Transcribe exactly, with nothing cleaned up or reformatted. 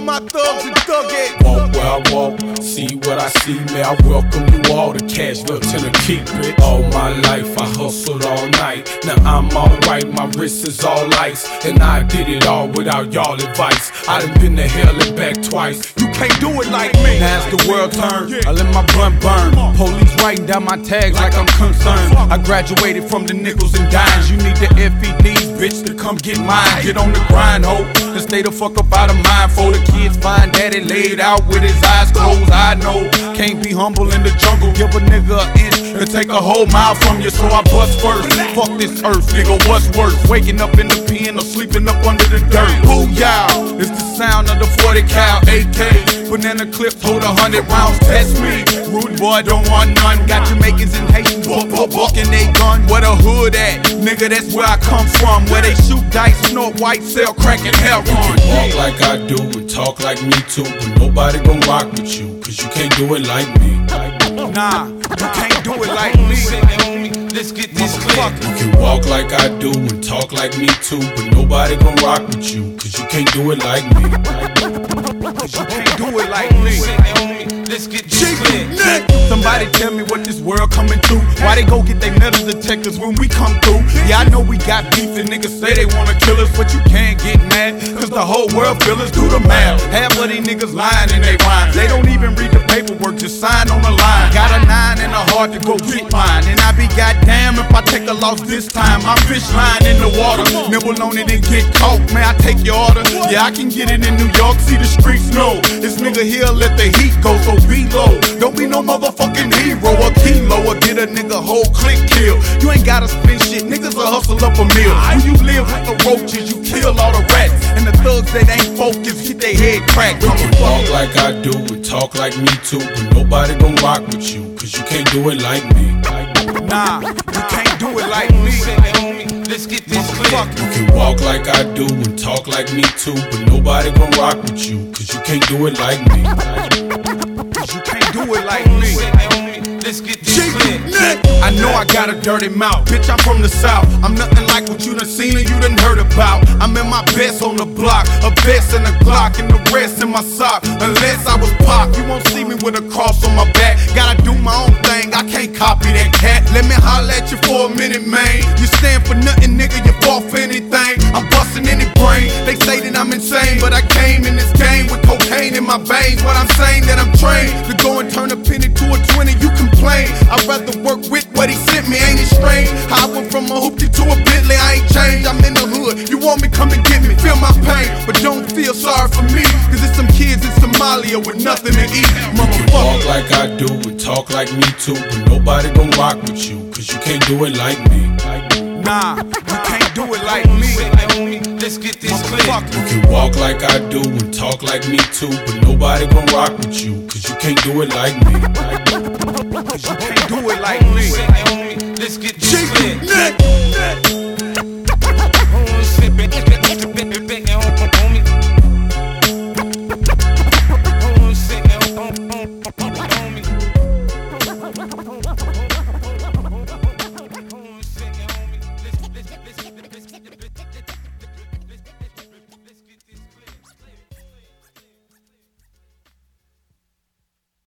my thugs and thugheads. Walk where I walk, see what I see, man. I welcome you all to Cash, Lieutenant, keep it. All my life I hustled all night. Now I'm alright, my wrist is all ice, and I did it all without y'all advice. I done been to hell and back twice. You can't do it like me. Now as the world turn, I let my blunt burn. Police writing down my tags like I'm concerned. I graduated from the nickels and dimes. You need the F E Ds, bitch, to come get mine. Get on the grind, ho, and stay the fuck up out of mind. For the kids find daddy laid out with his eyes closed. I know, can't be humble in the jungle. Give a nigga an inch and take a whole mile from you, so I bust first. Fuck this earth, nigga, what's worse? Waking up in the pen or sleeping up under the dirt. Booyah, it's the sound of the forty cal A K. Banana clips hold a hundred rounds, test me. Rude boy don't want none. Got Jamaicans and Haitians buck, buck, bucking they gun. Where the hood at? Nigga, that's where I come from. Where they shoot dice, snort white, sell crack and hell run. Walk like I do and talk like me too, but nobody gon' rock with you, cause you can't do it like me. Nah, you can't do it like me. Let's get this clear. You can walk like I do and talk like me too, but nobody gon' rock with you, cause you can't do it like me. Cause you can't do it like me. Let's get this clear. Somebody tell me what this world coming to. Why they go get they metal detectors when we come through? Yeah, I know we got beef and niggas say they wanna kill us, but you can't get mad, cause the whole world feel us. Do the math. Half of these niggas lying in they rhymes. They don't even read the paperwork, just sign on the line. Got a nine and a heart to go get mine, and I be goddamn if I take a loss this time. My fish line in the water, nibble on it and get caught. Man, I take your order. Yeah, I can get it in New York, see the streets know. This nigga here let the heat go, so be low. Don't be no motherfucking hero or kilo, or get a nigga whole click kill. You ain't gotta spend shit, niggas will hustle up a meal. When you live with the roaches, you kill all the rats, and the thugs that ain't focused get their head cracked. You can walk like I do and talk like me too, but nobody gon' rock with you, cause you can't do it like me. Nah, you can't do it like me. Let's get this clear. You can walk like I do and talk like me too, but nobody gon' rock with you, cause you can't do it like me. Cause you can't do it like me. Let's get this clear. I know I got a dirty mouth, bitch, I'm from the south. I'm nothing like what you done seen or you done heard about. I'm in my best on the block, a vest and a Glock, and the rest in my sock. Unless I was Pac, you won't see me with a cross on my back. Gotta do my own thing, I can't copy that cat. Let me holler at you for a minute, man. You stand for nothing, nigga, you fall for anything. I'm busting any brain, they say that I'm insane, but I came in this game with cocaine in my veins. What I'm saying that I'm trained to go and turn a penny to a twenty, you complain. I'd rather work with what he sent me, ain't it strange? How I went from a hoopty to a Bentley, I ain't changed. I'm in the hood, you want me, come and get me. Feel my pain, but don't feel sorry for me, cause it's some kids in Somalia with nothing to eat. Motherfucker. Walk like I do and talk like me too, but nobody gon' rock with you, cause you can't do it like me. Nah, you can't do it like me. Let's get this clear. You can walk like I do and talk like me too, but nobody gon' rock with you, cause you can't do it like me. Cause you can't do it like me. Let's get this clear. Homie.